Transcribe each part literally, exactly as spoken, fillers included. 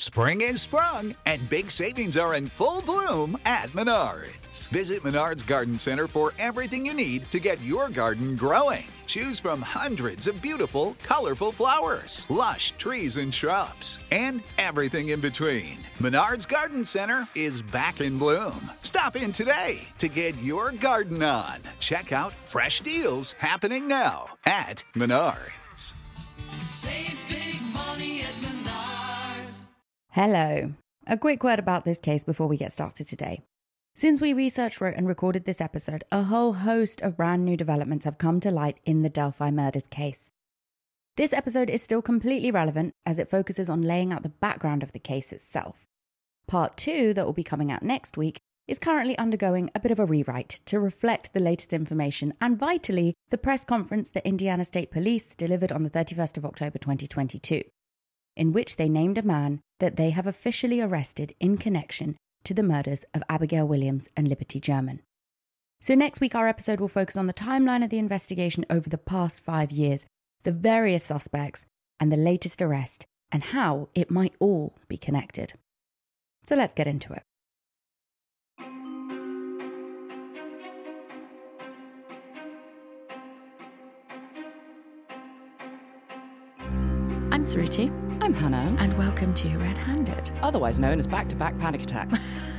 Spring is sprung, and big savings are in full bloom at Menards. Visit Menards Garden Center for everything you need to get your garden growing. Choose from hundreds of beautiful, colorful flowers, lush trees and shrubs, and everything in between. Menards Garden Center is back in bloom. Stop in today to get your garden on. Check out fresh deals happening now at Menards. Save big money at Menards. Hello. A quick word about this case before we get started today. Since we researched, wrote and recorded this episode, a whole host of brand new developments have come to light in the Delphi murders case. This episode is still completely relevant as it focuses on laying out the background of the case itself. Part two, that will be coming out next week, is currently undergoing a bit of a rewrite to reflect the latest information and, vitally, the press conference that Indiana State Police delivered on the thirty-first of October twenty twenty-two, in which they named a man that they have officially arrested in connection to the murders of Abigail Williams and Liberty German. So next week our episode will focus on the timeline of the investigation over the past five years, the various suspects, and the latest arrest, and how it might all be connected. So let's get into it. I'm Saruti. I'm Hannah. And welcome to Red Handed. Otherwise known as Back-to-Back Panic Attack.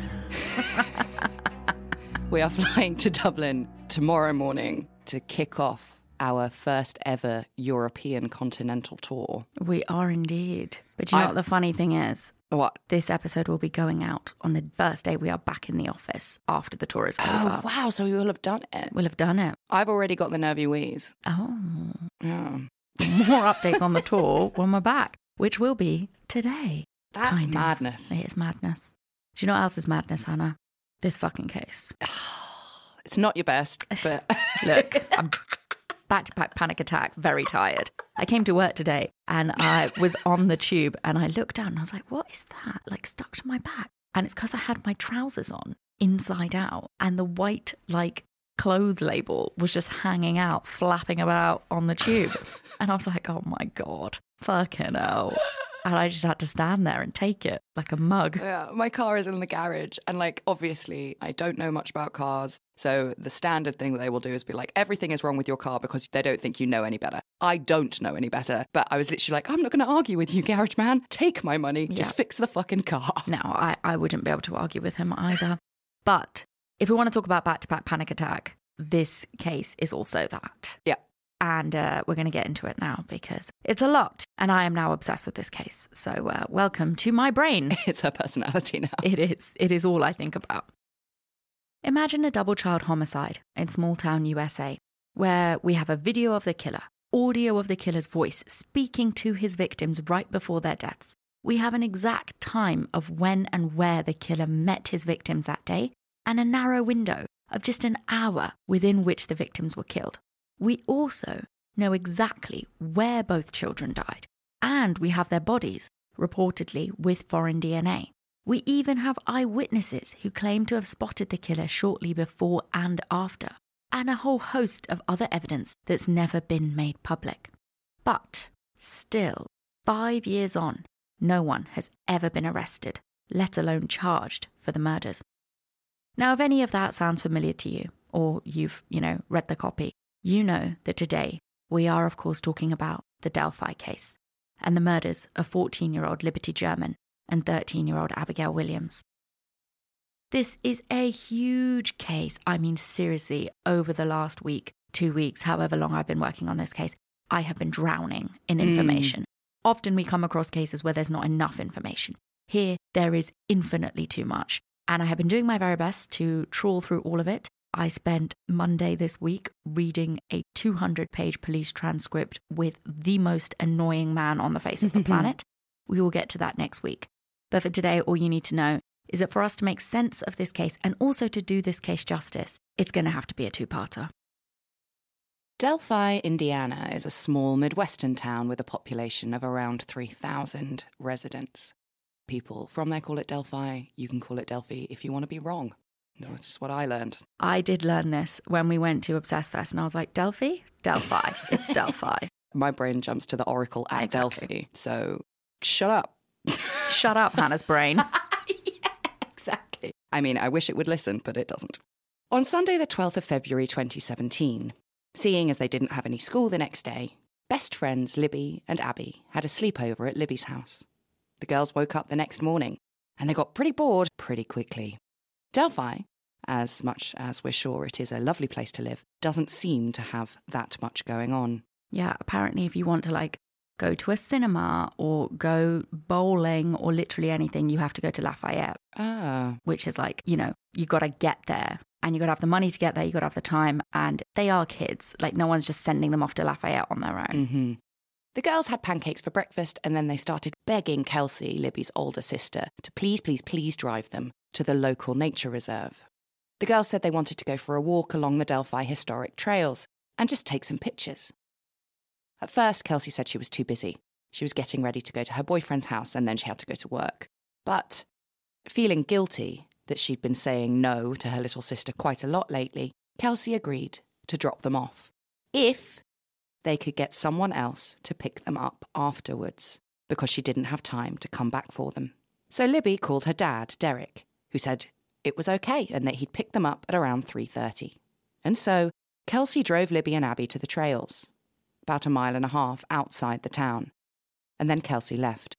We are flying to Dublin tomorrow morning to kick off our first ever European continental tour. We are indeed. But you know I... what the funny thing is? What? This episode will be going out on the first day we are back in the office after the tour is over. Oh, wow. So we will have done it. We'll have done it. I've already got the nervy wheeze. Oh. Yeah. More updates on the tour when we're back, which will be today. That's kind madness. Of. It is madness. Do you know what else is madness, Hannah? This fucking case. It's not your best, but... Look, I'm back-to-back panic attack, very tired. I came to work today and I was on the tube and I looked down and I was like, what is that? Like stuck to my back. And it's because I had my trousers on inside out and the white, like, clothes label was just hanging out, flapping about on the tube. And I was like, oh my God, fucking hell. And I just had to stand there and take it like a mug. Yeah, my car is in the garage. And, like, obviously, I don't know much about cars. So the standard thing that they will do is be like, everything is wrong with your car because they don't think you know any better. I don't know any better. But I was literally like, I'm not going to argue with you, garage man. Take my money. Yeah. Just fix the fucking car. No, I, I wouldn't be able to argue with him either. But if we want to talk about back-to-back panic attack, this case is also that. Yeah. And uh, we're going to get into it now because it's a lot. And I am now obsessed with this case. So uh, welcome to my brain. It's her personality now. It is. It is all I think about. Imagine a double child homicide in small town U S A, where we have a video of the killer, audio of the killer's voice speaking to his victims right before their deaths. We have an exact time of when and where the killer met his victims that day, and a narrow window of just an hour within which the victims were killed. We also know exactly where both children died, and we have their bodies, reportedly with foreign D N A. We even have eyewitnesses who claim to have spotted the killer shortly before and after, and a whole host of other evidence that's never been made public. But still, five years on, no one has ever been arrested, let alone charged for the murders. Now, if any of that sounds familiar to you, or you've, you know, read the copy, you know that today we are, of course, talking about the Delphi case and the murders of fourteen-year-old Liberty German and thirteen-year-old Abigail Williams. This is a huge case. I mean, seriously, over the last week, two weeks, however long I've been working on this case, I have been drowning in information. Mm. Often we come across cases where there's not enough information. Here, there is infinitely too much. And I have been doing my very best to trawl through all of it. I spent Monday this week reading a two hundred page police transcript with the most annoying man on the face of the planet. We will get to that next week. But for today, all you need to know is that for us to make sense of this case and also to do this case justice, it's going to have to be a two-parter. Delphi, Indiana is a small Midwestern town with a population of around three thousand residents. People from there call it Delphi. You can call it Delphi if you want to be wrong. That's just what I learned. I did learn this when we went to Obsess Fest, and I was like, Delphi? Delphi. It's Delphi. My brain jumps to the Oracle at exactly. Delphi. So shut up. Shut up, Hannah's brain. Yeah, exactly. I mean, I wish it would listen, but it doesn't. On Sunday, the twelfth of February, twenty seventeen, seeing as they didn't have any school the next day, best friends Libby and Abby had a sleepover at Libby's house. The girls woke up the next morning, and they got pretty bored pretty quickly. Delphi, as much as we're sure it is a lovely place to live, doesn't seem to have that much going on. Yeah, apparently if you want to, like, go to a cinema or go bowling or literally anything, you have to go to Lafayette. Ah. Which is like, you know, you got to get there. And you got to have the money to get there, you got to have the time. And they are kids. Like, no one's just sending them off to Lafayette on their own. Mm-hmm. The girls had pancakes for breakfast, and then they started begging Kelsey, Libby's older sister, to please, please, please drive them to the local nature reserve. The girls said they wanted to go for a walk along the Delphi historic trails and just take some pictures. At first, Kelsey said she was too busy. She was getting ready to go to her boyfriend's house, and then she had to go to work. But, feeling guilty that she'd been saying no to her little sister quite a lot lately, Kelsey agreed to drop them off if they could get someone else to pick them up afterwards, because she didn't have time to come back for them. So Libby called her dad, Derek, who said it was okay and that he'd pick them up at around three thirty. And so Kelsey drove Libby and Abby to the trails, about a mile and a half outside the town, and then Kelsey left.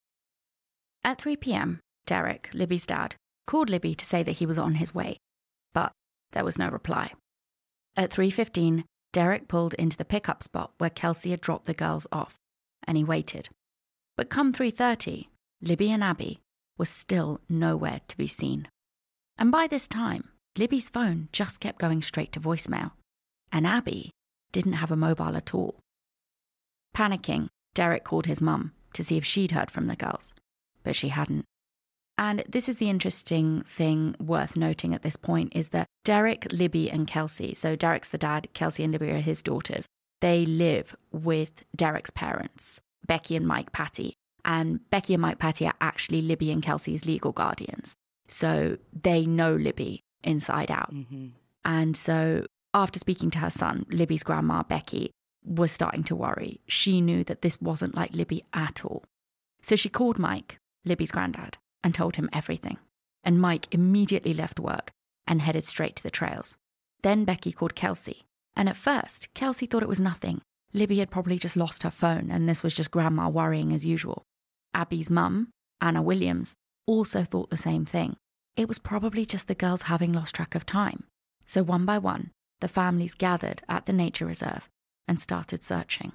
At three p.m, Derek, Libby's dad, called Libby to say that he was on his way, but there was no reply. At three fifteen, Derek pulled into the pickup spot where Kelsey had dropped the girls off, and he waited. But come three thirty, Libby and Abby were still nowhere to be seen. And by this time, Libby's phone just kept going straight to voicemail, and Abby didn't have a mobile at all. Panicking, Derek called his mum to see if she'd heard from the girls, but she hadn't. And this is the interesting thing worth noting at this point, is that Derek, Libby and Kelsey, so Derek's the dad, Kelsey and Libby are his daughters, they live with Derek's parents, Becky and Mike Patty. And Becky and Mike Patty are actually Libby and Kelsey's legal guardians. So they know Libby inside out. Mm-hmm. And so after speaking to her son, Libby's grandma, Becky, was starting to worry. She knew that this wasn't like Libby at all. So she called Mike, Libby's granddad, and told him everything. And Mike immediately left work and headed straight to the trails. Then Becky called Kelsey. And at first, Kelsey thought it was nothing. Libby had probably just lost her phone and this was just grandma worrying as usual. Abby's mum, Anna Williams, also thought the same thing. It was probably just the girls having lost track of time. So one by one, the families gathered at the nature reserve and started searching.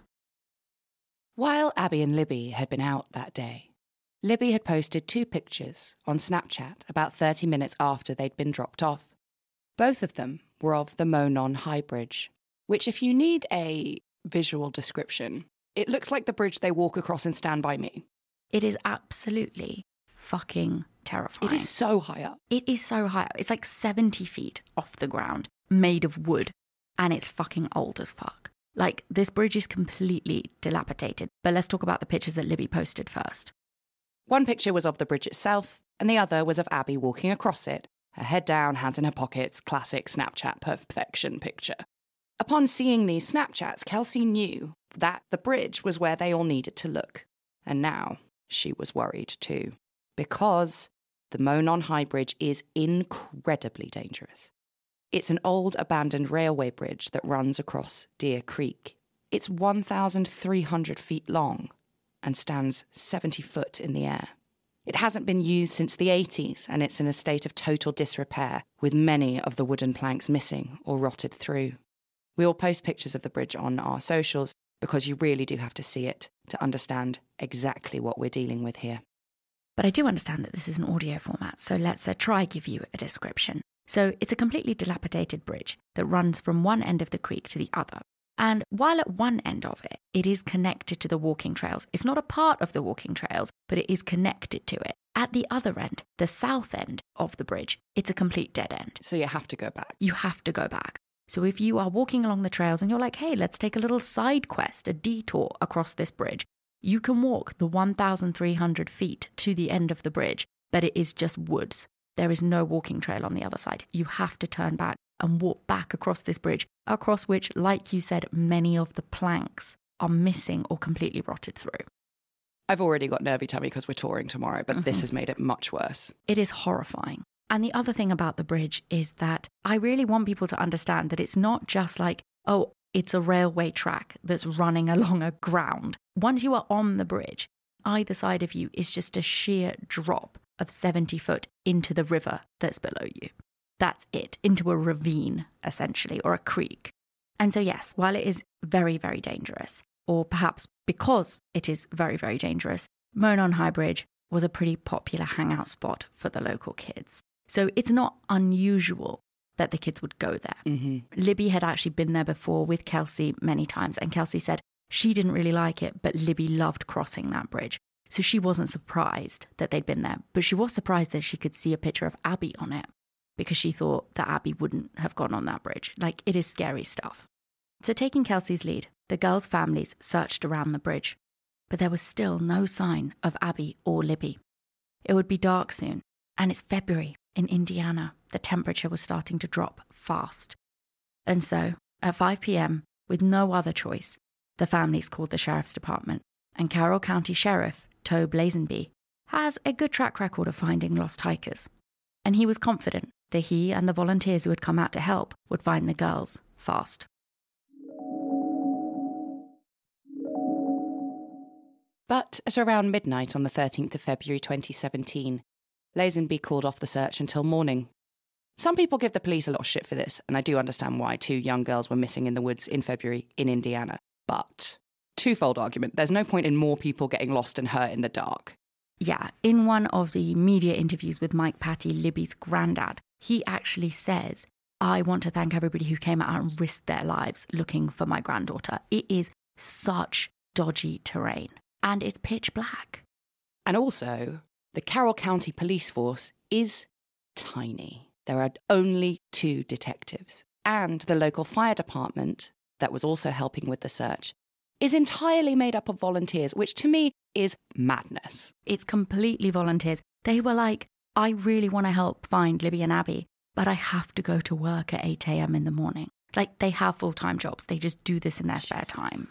While Abby and Libby had been out that day, Libby had posted two pictures on Snapchat about thirty minutes after they'd been dropped off. Both of them were of the Monon High Bridge, which, if you need a visual description, it looks like the bridge they walk across in Stand By Me. It is absolutely fucking terrifying. It is so high up. It is so high up. It's like seventy feet off the ground, made of wood, and it's fucking old as fuck. Like, this bridge is completely dilapidated. But let's talk about the pictures that Libby posted first. One picture was of the bridge itself, and the other was of Abby walking across it, her head down, hands in her pockets, classic Snapchat perfection picture. Upon seeing these Snapchats, Kelsey knew that the bridge was where they all needed to look. And now she was worried too, because the Monon High Bridge is incredibly dangerous. It's an old abandoned railway bridge that runs across Deer Creek. It's one thousand three hundred feet long and stands seventy foot in the air. It hasn't been used since the eighties, and it's in a state of total disrepair, with many of the wooden planks missing or rotted through. We will post pictures of the bridge on our socials, because you really do have to see it to understand exactly what we're dealing with here. But I do understand that this is an audio format, so let's uh, try give you a description. So it's a completely dilapidated bridge that runs from one end of the creek to the other. And while at one end of it, it is connected to the walking trails. It's not a part of the walking trails, but it is connected to it. At the other end, the south end of the bridge, it's a complete dead end. So you have to go back. You have to go back. So if you are walking along the trails and you're like, hey, let's take a little side quest, a detour across this bridge, you can walk the one thousand three hundred feet to the end of the bridge, but it is just woods. There is no walking trail on the other side. You have to turn back and walk back across this bridge, across which, like you said, many of the planks are missing or completely rotted through. I've already got nervy tummy because we're touring tomorrow, but mm-hmm. this has made it much worse. It is horrifying. And the other thing about the bridge is that I really want people to understand that it's not just like, oh, it's a railway track that's running along a ground. Once you are on the bridge, either side of you is just a sheer drop of seventy foot into the river that's below you. That's it, into a ravine, essentially, or a creek. And so, yes, while it is very, very dangerous, or perhaps because it is very, very dangerous, Monon High Bridge was a pretty popular hangout spot for the local kids. So it's not unusual that the kids would go there. Mm-hmm. Libby had actually been there before with Kelsey many times, and Kelsey said she didn't really like it, but Libby loved crossing that bridge. So she wasn't surprised that they'd been there, but she was surprised that she could see a picture of Abby on it, because she thought that Abby wouldn't have gone on that bridge. Like, it is scary stuff. So taking Kelsey's lead, the girls' families searched around the bridge, but there was still no sign of Abby or Libby. It would be dark soon, and it's February in Indiana. The temperature was starting to drop fast. And so, at five p.m., with no other choice, the families called the sheriff's department, and Carroll County Sheriff Tobe Lazenby has a good track record of finding lost hikers. And he was confident that he and the volunteers who had come out to help would find the girls fast. But at around midnight on the thirteenth of February twenty seventeen, Lazenby called off the search until morning. Some people give the police a lot of shit for this, and I do understand why two young girls were missing in the woods in February in Indiana. But, twofold argument, there's no point in more people getting lost and hurt in the dark. Yeah, in one of the media interviews with Mike Patty, Libby's granddad, he actually says, I want to thank everybody who came out and risked their lives looking for my granddaughter. It is such dodgy terrain, and it's pitch black. And also, the Carroll County Police Force is tiny. There are only two detectives, and the local fire department, that was also helping with the search, is entirely made up of volunteers, which to me is madness. It's completely volunteers. They were like, I really want to help find Libby and Abby, but I have to go to work at eight a.m. in the morning. Like, they have full-time jobs. They just do this in their spare time.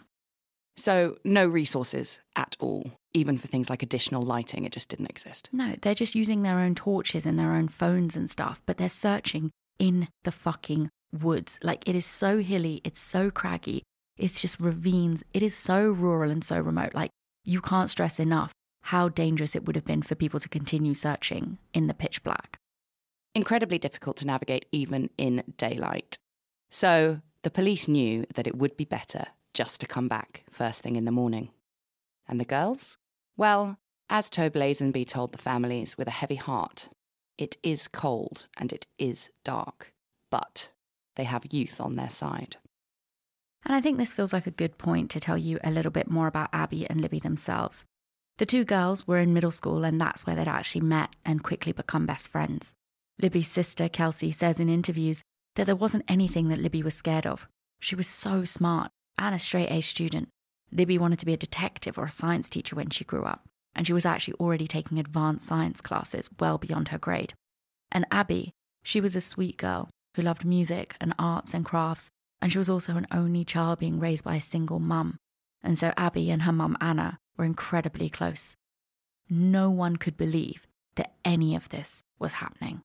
So no resources at all, even for things like additional lighting. It just didn't exist. No, they're just using their own torches and their own phones and stuff, but they're searching in the fucking woods. Like, it is so hilly, it's so craggy, it's just ravines. It is so rural and so remote. Like, you can't stress enough how dangerous it would have been for people to continue searching in the pitch black. Incredibly difficult to navigate even in daylight. So the police knew that it would be better just to come back first thing in the morning. And the girls? Well, as Tobe Lazenby told the families with a heavy heart, it is cold and it is dark, but they have youth on their side. And I think this feels like a good point to tell you a little bit more about Abby and Libby themselves. The two girls were in middle school, and that's where they'd actually met and quickly become best friends. Libby's sister, Kelsey, says in interviews that there wasn't anything that Libby was scared of. She was so smart and a straight-A student. Libby wanted to be a detective or a science teacher when she grew up, and she was actually already taking advanced science classes well beyond her grade. And Abby, she was a sweet girl who loved music and arts and crafts, and she was also an only child being raised by a single mum. And so Abby and her mum Anna were incredibly close. No one could believe that any of this was happening.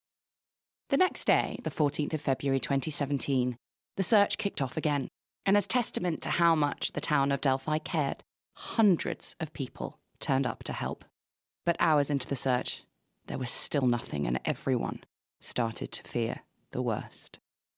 The next day, the fourteenth of February twenty seventeen, the search kicked off again. And as testament to how much the town of Delphi cared, hundreds of people turned up to help. But hours into the search, there was still nothing, and everyone started to fear the worst.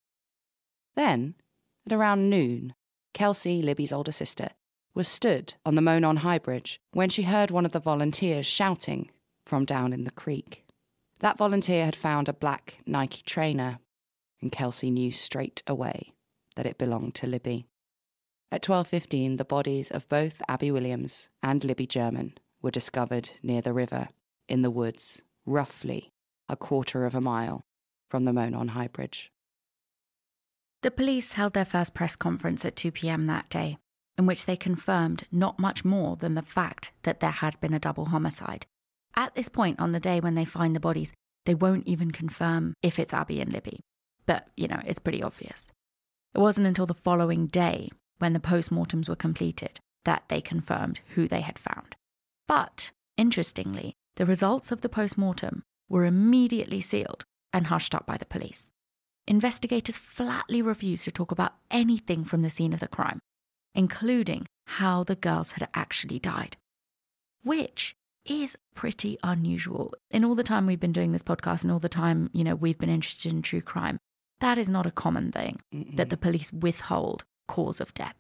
Then, at around noon, Kelsey, Libby's older sister, was stood on the Monon High Bridge when she heard one of the volunteers shouting from down in the creek. That volunteer had found a black Nike trainer, and Kelsey knew straight away that it belonged to Libby. At twelve fifteen, the bodies of both Abby Williams and Libby German were discovered near the river, in the woods, roughly a quarter of a mile from the Monon High Bridge. The police held their first press conference at two p.m. that day, in which they confirmed not much more than the fact that there had been a double homicide. At this point on the day when they find the bodies, they won't even confirm if it's Abby and Libby. But, you know, it's pretty obvious. It wasn't until the following day, when the post-mortems were completed, that they confirmed who they had found. But, interestingly, the results of the post-mortem were immediately sealed and hushed up by the police. Investigators flatly refused to talk about anything from the scene of the crime, including how the girls had actually died, which is pretty unusual. In all the time we've been doing this podcast and all the time, you know, we've been interested in true crime, that is not a common thing, Mm-mm. that the police withhold cause of death.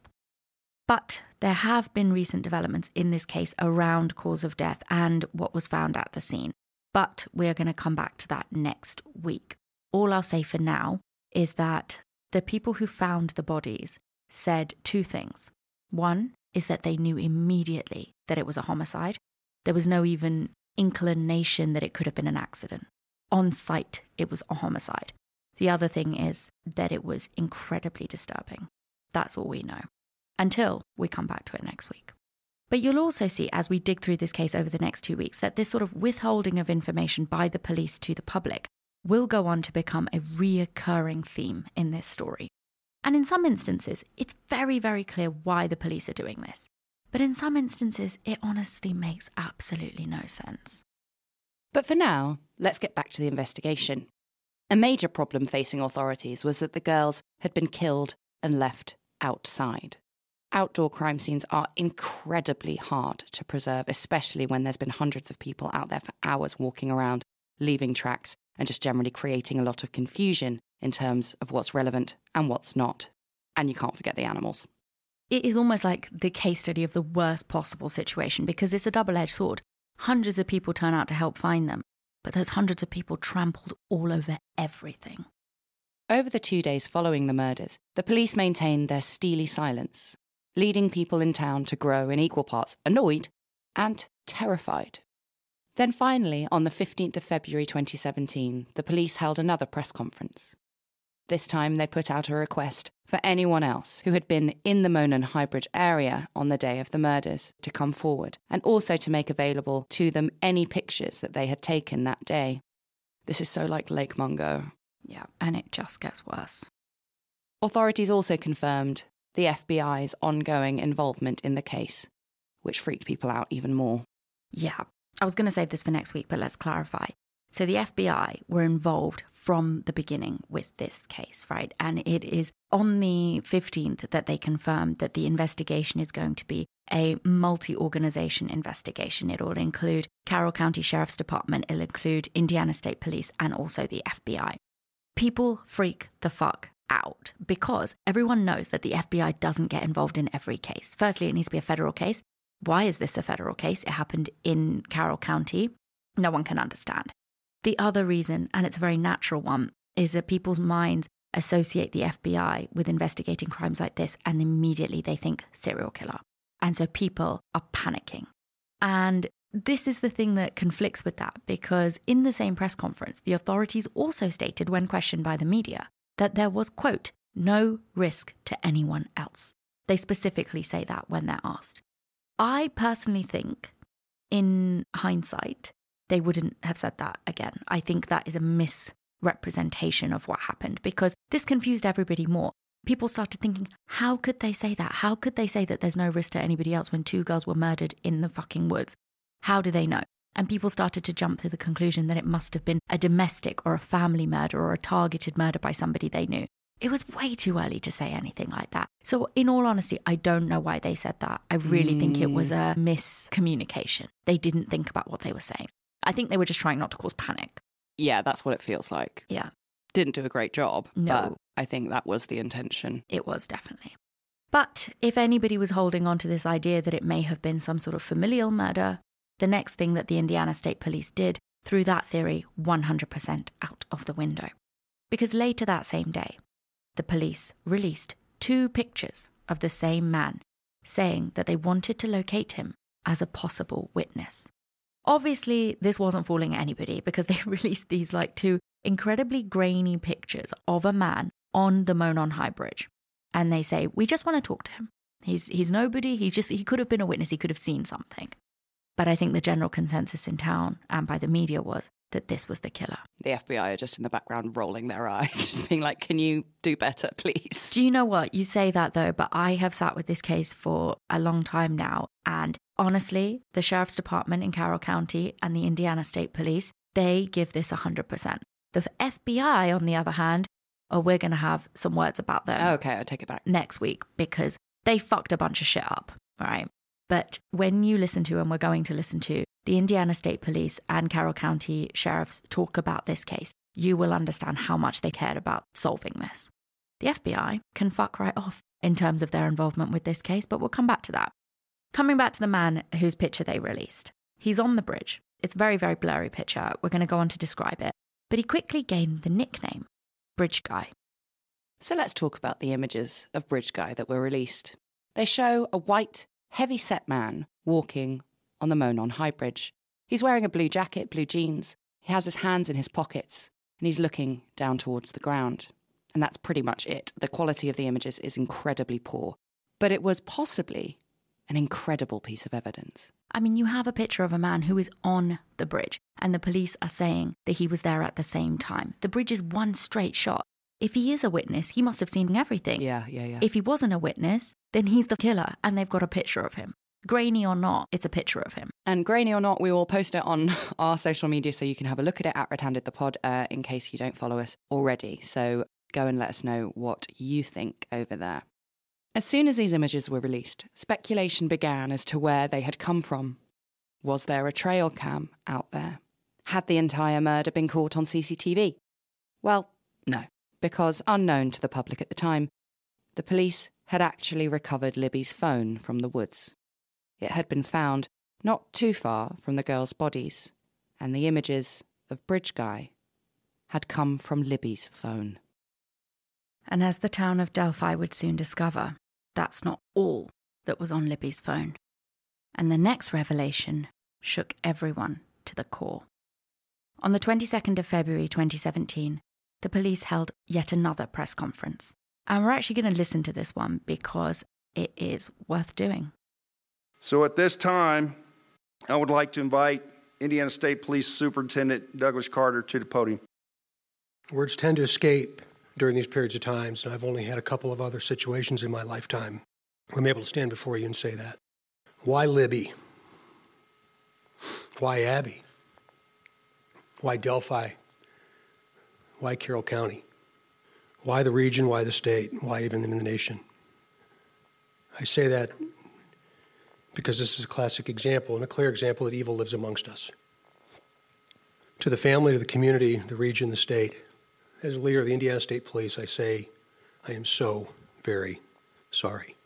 But there have been recent developments in this case around cause of death and what was found at the scene. But we're going to come back to that next week. All I'll say for now is that the people who found the bodies said two things. One is that they knew immediately that it was a homicide. There was no even inclination that it could have been an accident. On sight, it was a homicide. The other thing is that it was incredibly disturbing. That's all we know. Until we come back to it next week. But you'll also see, as we dig through this case over the next two weeks, that this sort of withholding of information by the police to the public will go on to become a reoccurring theme in this story. And in some instances, it's very, very clear why the police are doing this. But in some instances, it honestly makes absolutely no sense. But for now, let's get back to the investigation. A major problem facing authorities was that the girls had been killed and left outside. Outdoor crime scenes are incredibly hard to preserve, especially when there's been hundreds of people out there for hours walking around, leaving tracks, and just generally creating a lot of confusion in terms of what's relevant and what's not. And you can't forget the animals. It is almost like the case study of the worst possible situation because it's a double-edged sword. Hundreds of people turn out to help find them, but those hundreds of people trampled all over everything. Over the two days following the murders, the police maintained their steely silence, leading people in town to grow in equal parts annoyed and terrified. Then finally, on the fifteenth of February twenty seventeen, the police held another press conference. This time they put out a request for anyone else who had been in the Monon Highbridge area on the day of the murders to come forward, and also to make available to them any pictures that they had taken that day. This is so like Lake Mungo. Yeah, and it just gets worse. Authorities also confirmed the F B I's ongoing involvement in the case, which freaked people out even more. Yeah, I was going to save this for next week, but let's clarify. So the F B I were involved from the beginning with this case, right? And it is on the fifteenth that they confirmed that the investigation is going to be a multi-organization investigation. It will include Carroll County Sheriff's Department, it'll include Indiana State Police, and also the F B I. People freak the fuck out because everyone knows that the F B I doesn't get involved in every case. Firstly, it needs to be a federal case. Why is this a federal case? It happened in Carroll County. No one can understand. The other reason, and it's a very natural one, is that people's minds associate the F B I with investigating crimes like this, and immediately they think serial killer. And so people are panicking. And this is the thing that conflicts with that, because in the same press conference, the authorities also stated, when questioned by the media, that there was, quote, no risk to anyone else. They specifically say that when they're asked. I personally think, in hindsight, they wouldn't have said that again. I think that is a misrepresentation of what happened, because this confused everybody more. People started thinking, how could they say that? How could they say that there's no risk to anybody else when two girls were murdered in the fucking woods? How do they know? And people started to jump to the conclusion that it must have been a domestic or a family murder or a targeted murder by somebody they knew. It was way too early to say anything like that. So in all honesty, I don't know why they said that. I really mm. think it was a miscommunication. They didn't think about what they were saying. I think they were just trying not to cause panic. Yeah, that's what it feels like. Yeah. Didn't do a great job. No. But I think that was the intention. It was, definitely. But if anybody was holding on to this idea that it may have been some sort of familial murder, the next thing that the Indiana State Police did threw that theory one hundred percent out of the window. Because later that same day, the police released two pictures of the same man, saying that they wanted to locate him as a possible witness. Obviously, this wasn't fooling anybody, because they released these like two incredibly grainy pictures of a man on the Monon Highbridge. And they say, we just want to talk to him. He's he's nobody. He's just, he could have been a witness. He could have seen something. But I think the general consensus in town and by the media was that this was the killer. The F B I are just in the background rolling their eyes, just being like, can you do better, please? Do you know what? You say that though, but I have sat with this case for a long time now. And honestly, the Sheriff's Department in Carroll County and the Indiana State Police, they give this one hundred percent. The F B I, on the other hand, oh, we're going to have some words about them. Okay, I take it back. Next week, because they fucked a bunch of shit up, all right? But when you listen to, and we're going to listen to, the Indiana State Police and Carroll County Sheriffs talk about this case, you will understand how much they cared about solving this. The F B I can fuck right off in terms of their involvement with this case, but we'll come back to that. Coming back to the man whose picture they released. He's on the bridge. It's a very, very blurry picture. We're going to go on to describe it. But he quickly gained the nickname, Bridge Guy. So let's talk about the images of Bridge Guy that were released. They show a white, heavy-set man walking on the Monon High Bridge. He's wearing a blue jacket, blue jeans. He has his hands in his pockets, and he's looking down towards the ground. And that's pretty much it. The quality of the images is incredibly poor. But it was possibly an incredible piece of evidence. I mean, you have a picture of a man who is on the bridge, and the police are saying that he was there at the same time. The bridge is one straight shot. If he is a witness, he must have seen everything. Yeah, yeah, yeah. If he wasn't a witness, then he's the killer, and they've got a picture of him. Grainy or not, it's a picture of him. And grainy or not, we will post it on our social media so you can have a look at it at Red Handed the Pod uh, in case you don't follow us already. So go and let us know what you think over there. As soon as these images were released, speculation began as to where they had come from. Was there a trail cam out there? Had the entire murder been caught on C C T V? Well, no, because unknown to the public at the time, the police had actually recovered Libby's phone from the woods. It had been found not too far from the girls' bodies, and the images of Bridge Guy had come from Libby's phone. And as the town of Delphi would soon discover, that's not all that was on Libby's phone. And the next revelation shook everyone to the core. On the twenty-second of February twenty seventeen, the police held yet another press conference. And we're actually going to listen to this one because it is worth doing. So at this time, I would like to invite Indiana State Police Superintendent Douglas Carter to the podium. Words tend to escape during these periods of times, and I've only had a couple of other situations in my lifetime where I'm able to stand before you and say that. Why Libby? Why Abby? Why Delphi? Why Carroll County? Why the region? Why the state? Why even in the nation? I say that because this is a classic example and a clear example that evil lives amongst us. To the family, to the community, the region, the state, as a leader of the Indiana State Police, I say, I am so very sorry.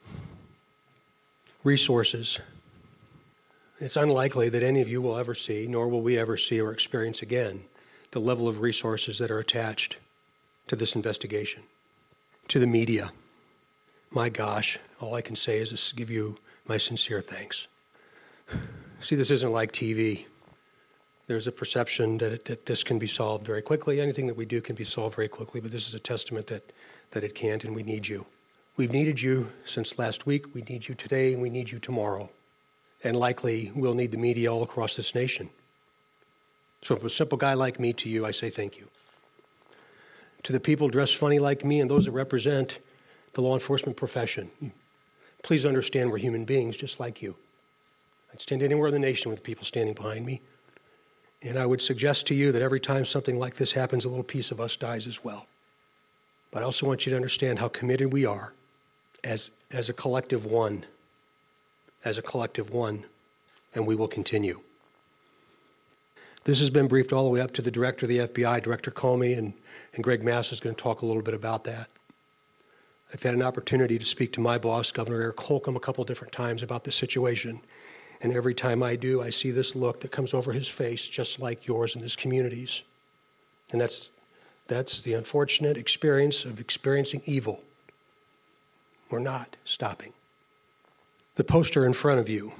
Resources. It's unlikely that any of you will ever see, nor will we ever see or experience again, the level of resources that are attached to this investigation. To the media, my gosh, all I can say is to give you my sincere thanks. See, this isn't like T V. There's a perception that, it, that this can be solved very quickly. Anything that we do can be solved very quickly, but this is a testament that, that it can't, and we need you. We've needed you since last week. We need you today, and we need you tomorrow. And likely, we'll need the media all across this nation. So from a simple guy like me to you, I say thank you. To the people dressed funny like me and those that represent the law enforcement profession, please understand we're human beings just like you. I'd stand anywhere in the nation with people standing behind me. And I would suggest to you that every time something like this happens, a little piece of us dies as well. But I also want you to understand how committed we are as, as a collective one, as a collective one, and we will continue. This has been briefed all the way up to the director of the F B I, Director Comey, and, and Greg Mass is going to talk a little bit about that. I've had an opportunity to speak to my boss, Governor Eric Holcomb, a couple different times about this situation. And every time I do, I see this look that comes over his face, just like yours in this community's. And that's, that's the unfortunate experience of experiencing evil. We're not stopping. The poster in front of you.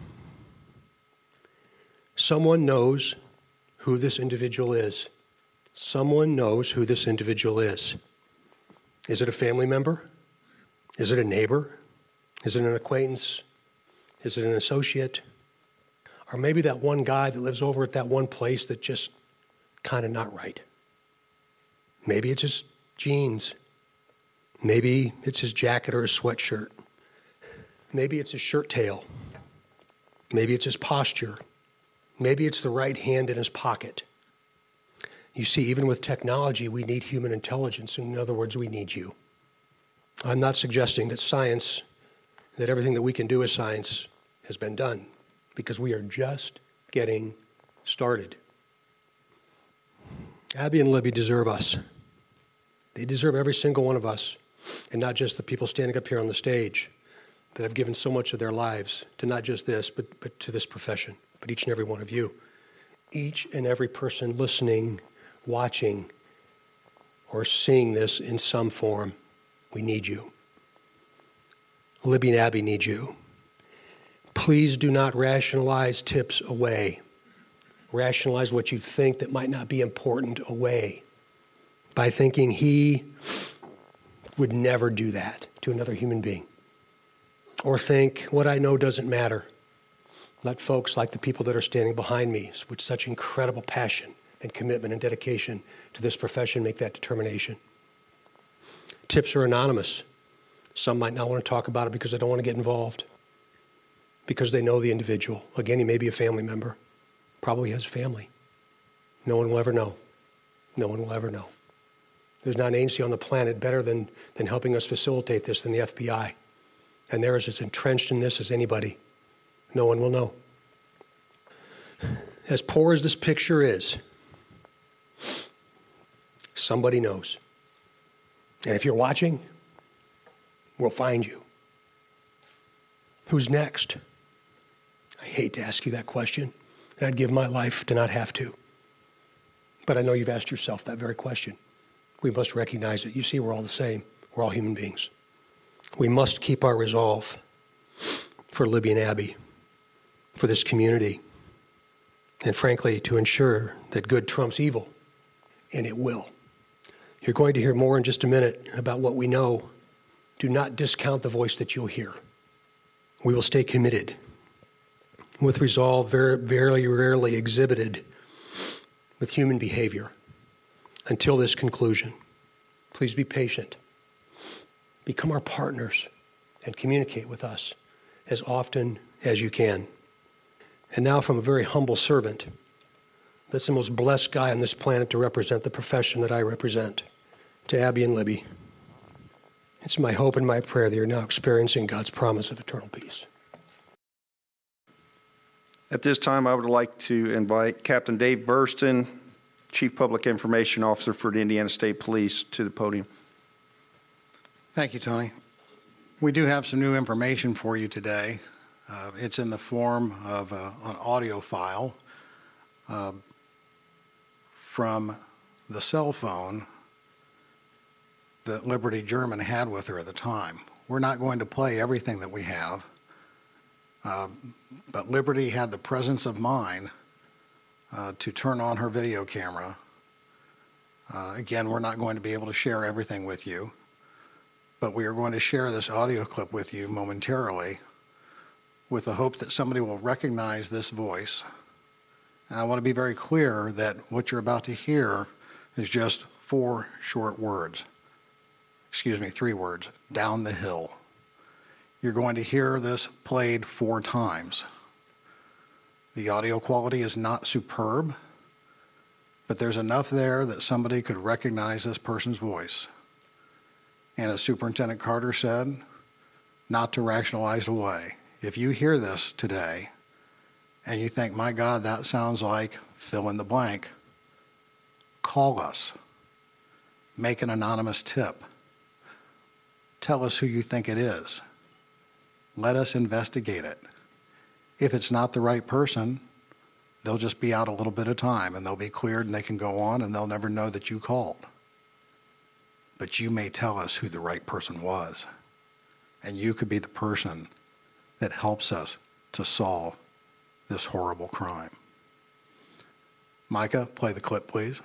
Someone knows who this individual is. Someone knows who this individual is. Is it a family member? Is it a neighbor? Is it an acquaintance? Is it an associate? Or maybe that one guy that lives over at that one place that just kind of not right. Maybe it's his jeans. Maybe it's his jacket or his sweatshirt. Maybe it's his shirt tail. Maybe it's his posture. Maybe it's the right hand in his pocket. You see, even with technology, we need human intelligence. In other words, we need you. I'm not suggesting that science, that everything that we can do as science has been done, because we are just getting started. Abby and Libby deserve us. They deserve every single one of us, and not just the people standing up here on the stage that have given so much of their lives to not just this, but, but to this profession, but each and every one of you. Each and every person listening, watching, or seeing this in some form, we need you. Libby and Abby need you. Please do not rationalize tips away. Rationalize what you think that might not be important away by thinking he would never do that to another human being. Or think, what I know doesn't matter. Let folks like the people that are standing behind me with such incredible passion and commitment and dedication to this profession make that determination. Tips are anonymous. Some might not want to talk about it because they don't want to get involved, because they know the individual. Again, he may be a family member, probably has family. No one will ever know. No one will ever know. There's not an agency on the planet better than, than helping us facilitate this than the F B I. And they're as entrenched in this as anybody. No one will know. As poor as this picture is, somebody knows. And if you're watching, we'll find you. Who's next? I hate to ask you that question, and I'd give my life to not have to. But I know you've asked yourself that very question. We must recognize it. You see, we're all the same. We're all human beings. We must keep our resolve for Libby and Abby, for this community, and frankly, to ensure that good trumps evil, and it will. You're going to hear more in just a minute about what we know. Do not discount the voice that you'll hear. We will stay committed, with resolve very, very rarely exhibited with human behavior until this conclusion. Please be patient. Become our partners and communicate with us as often as you can. And now, from a very humble servant, that's the most blessed guy on this planet to represent the profession that I represent, to Abby and Libby. It's my hope and my prayer that you're now experiencing God's promise of eternal peace. At this time, I would like to invite Captain Dave Burston, Chief Public Information Officer for the Indiana State Police, to the podium. Thank you, Tony. We do have some new information for you today. Uh, it's in the form of uh, an audio file uh, from the cell phone that Liberty German had with her at the time. We're not going to play everything that we have, uh, but Liberty had the presence of mind uh, to turn on her video camera. Uh, again, we're not going to be able to share everything with you, but we are going to share this audio clip with you momentarily with the hope that somebody will recognize this voice. And I want to be very clear that what you're about to hear is just four short words. Excuse me, three words, down the hill. You're going to hear this played four times. The audio quality is not superb, but there's enough there that somebody could recognize this person's voice. And as Superintendent Carter said, not to rationalize away. If you hear this today and you think, my God, that sounds like fill in the blank, call us. Make an anonymous tip. Tell us who you think it is. Let us investigate it. If it's not the right person, they'll just be out a little bit of time and they'll be cleared and they can go on and they'll never know that you called. But you may tell us who the right person was. And you could be the person that helps us to solve this horrible crime. Micah, play the clip, please.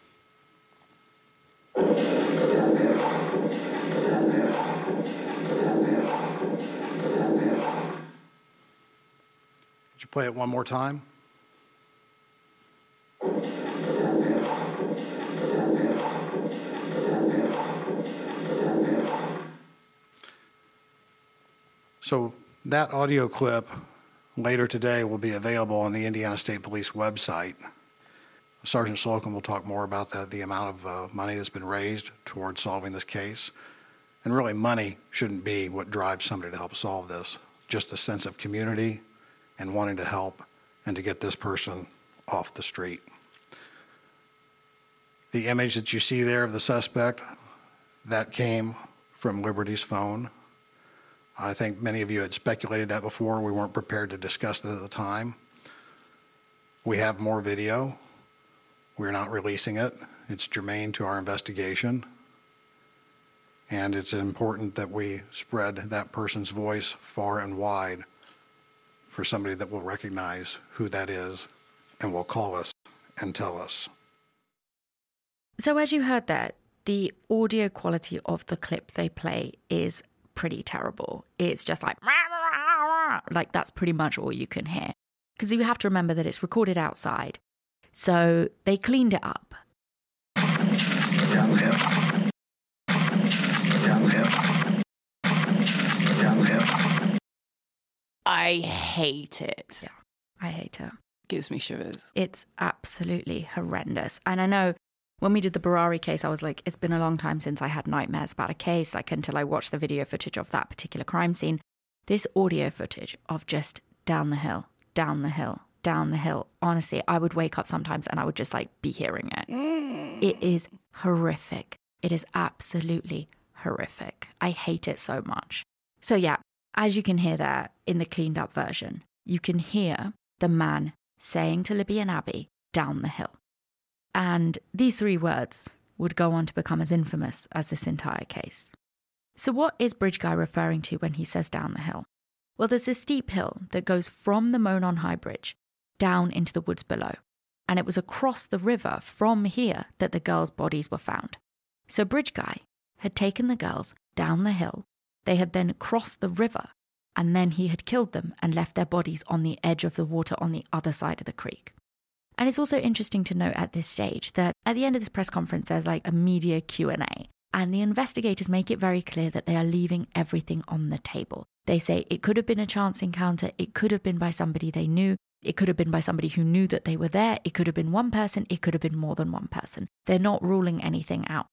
Would you play it one more time. So that audio clip later today will be available on the Indiana State Police website. Sergeant Slocum will talk more about that, the amount of uh, money that's been raised towards solving this case. And really, money shouldn't be what drives somebody to help solve this. Just a sense of community and wanting to help and to get this person off the street. The image that you see there of the suspect, that came from Liberty's phone. I think many of you had speculated that before. We weren't prepared to discuss that at the time. We have more video. We're not releasing it. It's germane to our investigation. And it's important that we spread that person's voice far and wide for somebody that will recognize who that is and will call us and tell us. So as you heard that, the audio quality of the clip they play is pretty terrible. It's just like, like that's pretty much all you can hear. Because you have to remember that it's recorded outside. So they cleaned it up. Downhill. Downhill. Downhill. I hate it. Yeah, I hate it. Gives me shivers. It's absolutely horrendous. And I know when we did the Barari case, I was like, it's been a long time since I had nightmares about a case, like until I watched the video footage of that particular crime scene. This audio footage of just down the hill, down the hill, down the hill. Honestly, I would wake up sometimes and I would just like be hearing it. Mm. It is horrific. It is absolutely horrific. I hate it so much. So yeah, as you can hear there in the cleaned up version, you can hear the man saying to Libby and Abby, down the hill. And these three words would go on to become as infamous as this entire case. So what is Bridge Guy referring to when he says down the hill? Well, there's a steep hill that goes from the Monon High Bridge down into the woods below. And it was across the river from here that the girls' bodies were found. So Bridge Guy had taken the girls down the hill. They had then crossed the river, and then he had killed them and left their bodies on the edge of the water on the other side of the creek. And it's also interesting to note at this stage that at the end of this press conference, there's like a media Q and A. And the investigators make it very clear that they are leaving everything on the table. They say it could have been a chance encounter. It could have been by somebody they knew. It could have been by somebody who knew that they were there. It could have been one person. It could have been more than one person. They're not ruling anything out.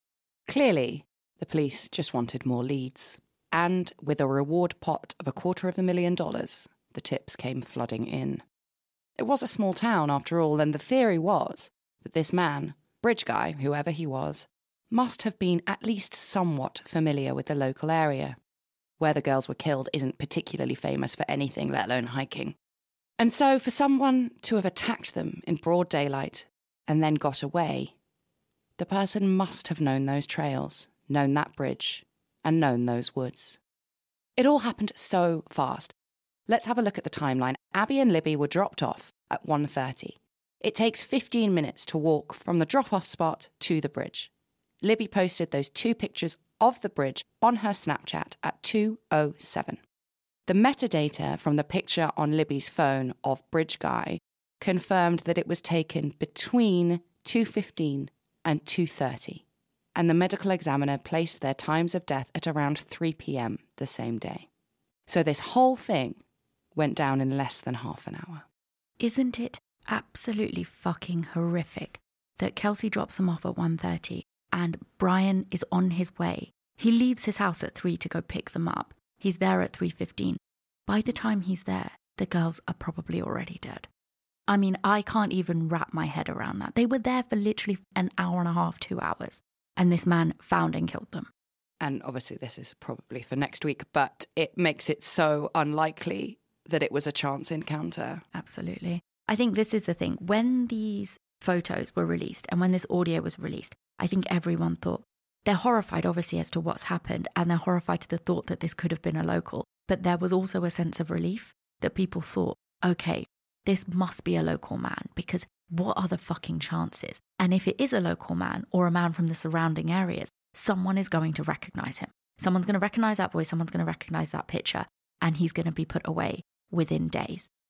Clearly, the police just wanted more leads. And with a reward pot of a quarter of a million dollars, the tips came flooding in. It was a small town, after all, and the theory was that this man, Bridge Guy, whoever he was, must have been at least somewhat familiar with the local area. Where the girls were killed isn't particularly famous for anything, let alone hiking. And so for someone to have attacked them in broad daylight and then got away, the person must have known those trails, known that bridge, and known those woods. It all happened so fast. Let's have a look at the timeline. Abby and Libby were dropped off at one thirty. It takes fifteen minutes to walk from the drop-off spot to the bridge. Libby posted those two pictures of the bridge on her Snapchat at two oh seven. The metadata from the picture on Libby's phone of Bridge Guy confirmed that it was taken between two fifteen and two thirty, and the medical examiner placed their times of death at around three p.m. the same day. So this whole thing went down in less than half an hour. Isn't it absolutely fucking horrific that Kelsey drops him off at one thirty and Brian is on his way? He leaves his house at three to go pick them up. He's there at three fifteen. By the time he's there, the girls are probably already dead. I mean, I can't even wrap my head around that. They were there for literally an hour and a half, two hours, and this man found and killed them. And obviously this is probably for next week, but it makes it so unlikely that it was a chance encounter. Absolutely. I think this is the thing. When these photos were released and when this audio was released, I think everyone thought, they're horrified, obviously, as to what's happened, and they're horrified to the thought that this could have been a local. But there was also a sense of relief that people thought, okay, this must be a local man, because what are the fucking chances? And if it is a local man or a man from the surrounding areas, someone is going to recognize him. Someone's going to recognize that voice, someone's going to recognize that picture, and he's going to be put away within days.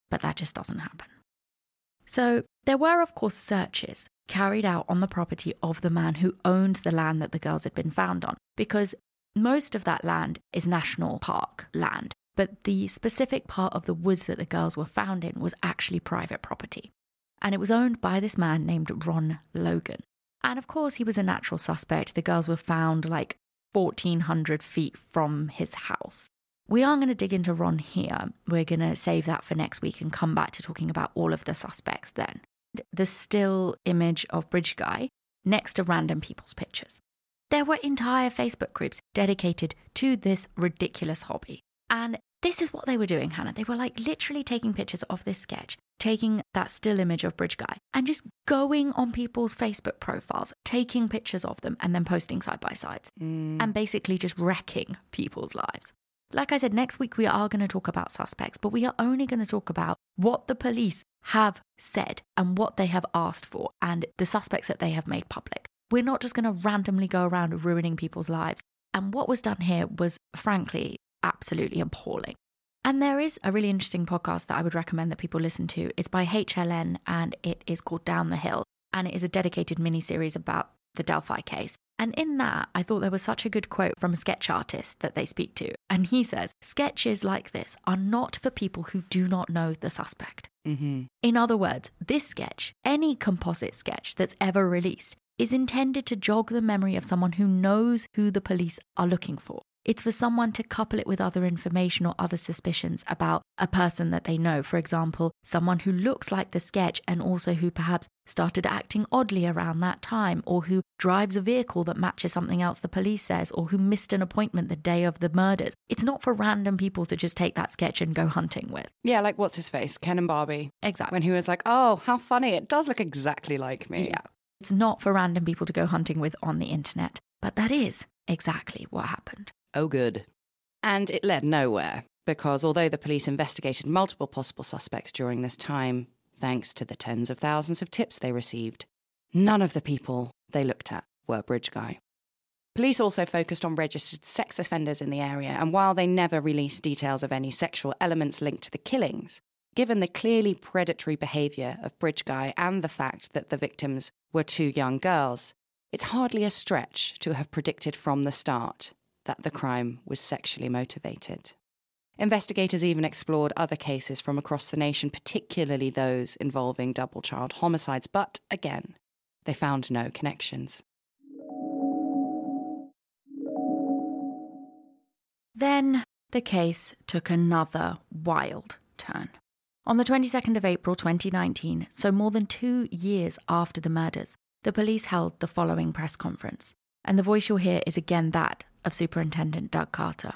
but that just doesn't happen. So there were, of course, searches carried out on the property of the man who owned the land that the girls had been found on, because most of that land is national park land, but the specific part of the woods that the girls were found in was actually private property. And it was owned by this man named Ron Logan. And of course, he was a natural suspect. The girls were found like fourteen hundred feet from his house. We aren't going to dig into Ron here. We're going to save that for next week and come back to talking about all of the suspects then. The still image of Bridge Guy next to random people's pictures. There were entire Facebook groups dedicated to this ridiculous hobby. And this is what they were doing, Hannah. They were like literally taking pictures of this sketch, taking that still image of Bridge Guy and just going on people's Facebook profiles, taking pictures of them and then posting side by sides mm. and basically just wrecking people's lives. Like I said, next week we are going to talk about suspects, but we are only going to talk about what the police have said and what they have asked for and the suspects that they have made public. We're not just going to randomly go around ruining people's lives. And what was done here was, frankly, absolutely appalling. And there is a really interesting podcast that I would recommend that people listen to. It's by H L N and it is called Down the Hill. And it is a dedicated mini-series about the Delphi case. And in that, I thought there was such a good quote from a sketch artist that they speak to. And he says, sketches like this are not for people who do not know the suspect. Mm-hmm. In other words, this sketch, any composite sketch that's ever released, is intended to jog the memory of someone who knows who the police are looking for. It's for someone to couple it with other information or other suspicions about a person that they know. For example, someone who looks like the sketch and also who perhaps started acting oddly around that time, or who drives a vehicle that matches something else the police says, or who missed an appointment the day of the murders. It's not for random people to just take that sketch and go hunting with. Yeah, like what's his face? Ken and Barbie. Exactly. When he was like, oh, how funny. It does look exactly like me. Yeah. It's not for random people to go hunting with on the internet. But that is exactly what happened. Oh, good. And it led nowhere, because although the police investigated multiple possible suspects during this time, thanks to the tens of thousands of tips they received, none of the people they looked at were Bridge Guy. Police also focused on registered sex offenders in the area, and while they never released details of any sexual elements linked to the killings, given the clearly predatory behaviour of Bridge Guy and the fact that the victims were two young girls, it's hardly a stretch to have predicted from the start that the crime was sexually motivated. Investigators even explored other cases from across the nation, particularly those involving double child homicides, but again, they found no connections. Then the case took another wild turn. On the twenty-second of April twenty nineteen, so more than two years after the murders, the police held the following press conference. And the voice you'll hear is again that of Superintendent Doug Carter.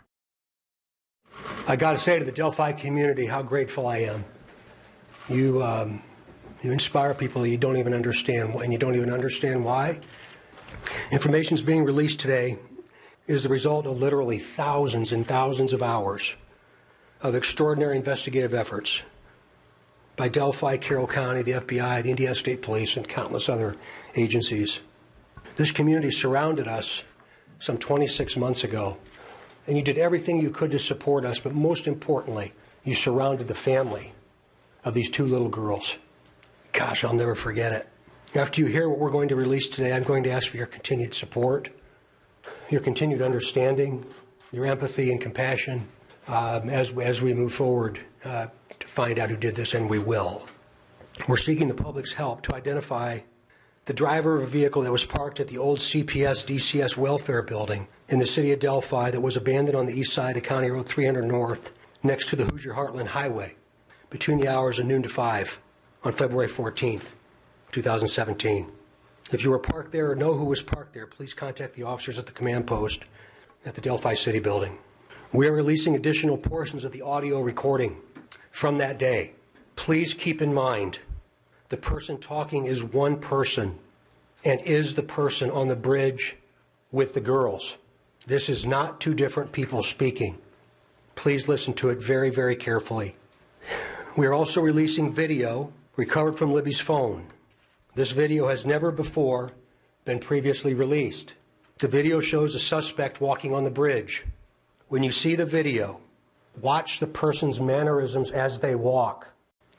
I got to say to the Delphi community how grateful I am. You, um, you inspire people that you don't even understand, and you don't even understand why. Information is being released today is the result of literally thousands and thousands of hours of extraordinary investigative efforts by Delphi, Carroll County, the F B I, the Indiana State Police, and countless other agencies. This community surrounded us some twenty-six months ago, and you did everything you could to support us, but most importantly, you surrounded the family of these two little girls. Gosh, I'll never forget it. After you hear what we're going to release today, I'm going to ask for your continued support, your continued understanding, your empathy and compassion um, as, as we move forward uh, to find out who did this, and we will. We're seeking the public's help to identify the driver of a vehicle that was parked at the old C P S D C S welfare building in the city of Delphi that was abandoned on the east side of County Road three hundred North next to the Hoosier Heartland Highway between the hours of noon to five on February fourteenth, two thousand seventeen. If you were parked there or know who was parked there, please contact the officers at the command post at the Delphi City building. We are releasing additional portions of the audio recording from that day. Please keep in mind the person talking is one person and is the person on the bridge with the girls. This is not two different people speaking. Please listen to it very, very carefully. We are also releasing video recovered from Libby's phone. This video has never before been previously released. The video shows a suspect walking on the bridge. When you see the video, watch the person's mannerisms as they walk.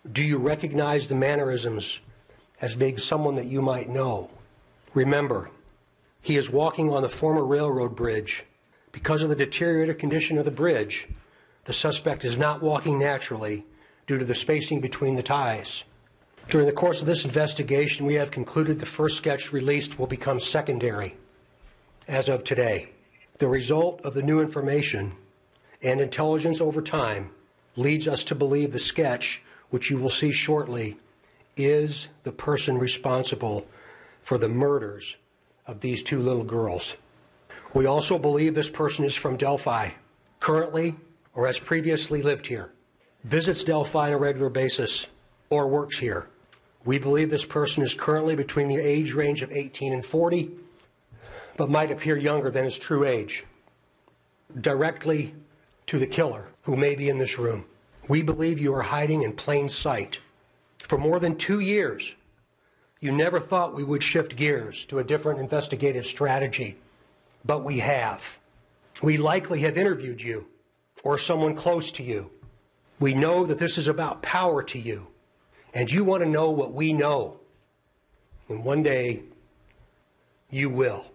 Do you recognize the mannerisms as being someone that you might know? Remember, he is walking on the former railroad bridge. Because of the deteriorated condition of the bridge, the suspect is not walking naturally due to the spacing between the ties. During the course of this investigation, we have concluded the first sketch released will become secondary as of today. The result of the new information and intelligence over time leads us to believe the sketch, which you will see shortly, is the person responsible for the murders of these two little girls. We also believe this person is from Delphi, currently or has previously lived here, visits Delphi on a regular basis, or works here. We believe this person is currently between the age range of eighteen and forty, but might appear younger than his true age. Directly to the killer, who may be in this room. We believe you are hiding in plain sight. For more than two years, you never thought we would shift gears to a different investigative strategy, but we have. We likely have interviewed you or someone close to you. We know that this is about power to you, and you want to know what we know. And one day, you will.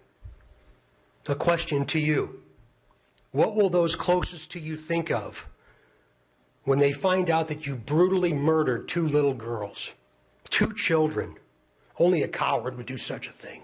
A question to you. What will those closest to you think of when they find out that you brutally murdered two little girls, two children? Only a coward would do such a thing.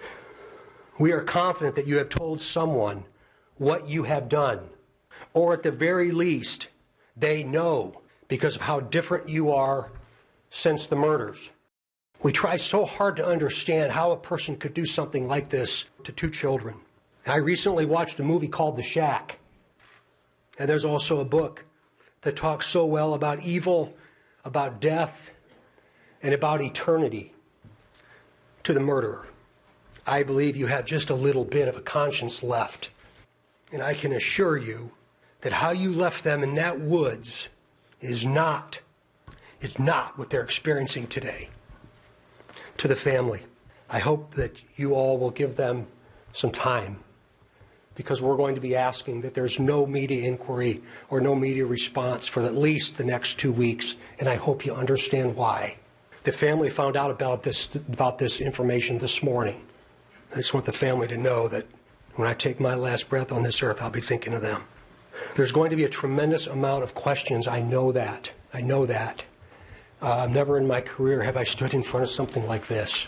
We are confident that you have told someone what you have done, or at the very least, they know because of how different you are since the murders. We try so hard to understand how a person could do something like this to two children. I recently watched a movie called The Shack, and there's also a book that talks so well about evil, about death, and about eternity to the murderer. I believe you have just a little bit of a conscience left, and I can assure you that how you left them in that woods is not, is not what they're experiencing today. To the family, I hope that you all will give them some time, because we're going to be asking that there's no media inquiry or no media response for at least the next two weeks, and I hope you understand why. The family found out about this, about this information this morning. I just want the family to know that when I take my last breath on this earth, I'll be thinking of them. There's going to be a tremendous amount of questions. I know that. I know that. Uh, never in my career have I stood in front of something like this.